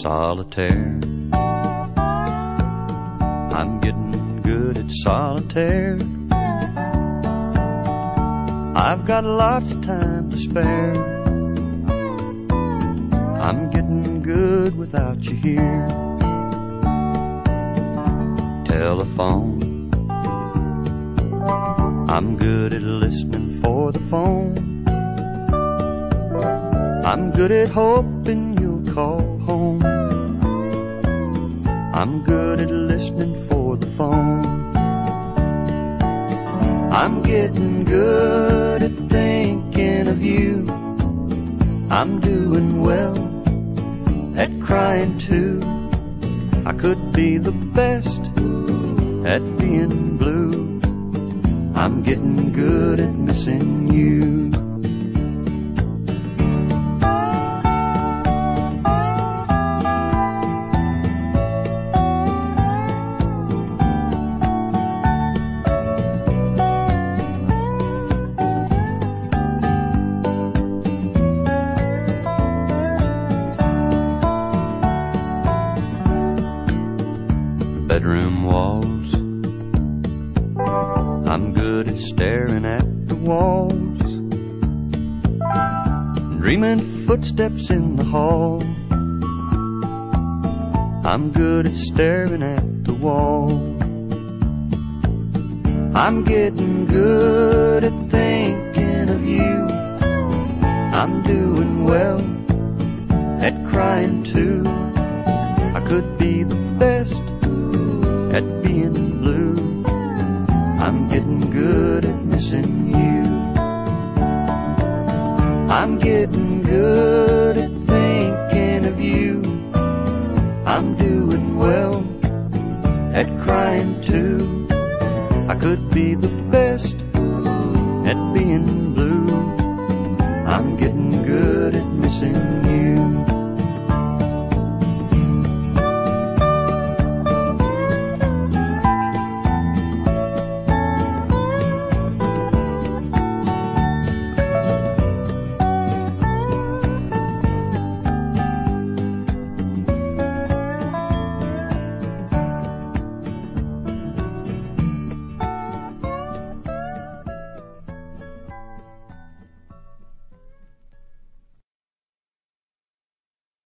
solitaire. I'm getting good at solitaire. I've got lots of time to spare. I'm getting good without you here. Telephone, I'm good at listening for the phone. I'm good at hoping you'll call home. I'm good at listening for the phone. I'm getting good at thinking of you. I'm doing well at crying too. I could be the best at being blue. I'm getting good at missing you. Bedroom walls, I'm good at staring at the walls, dreaming footsteps in the hall. I'm good at staring at the wall. I'm getting good at thinking of you. I'm doing well at crying too. I could be the best at being blue. I'm getting good at missing you. I'm getting good at thinking of you. I'm doing well at crying too. I could be the best at being blue. I'm getting good at missing you.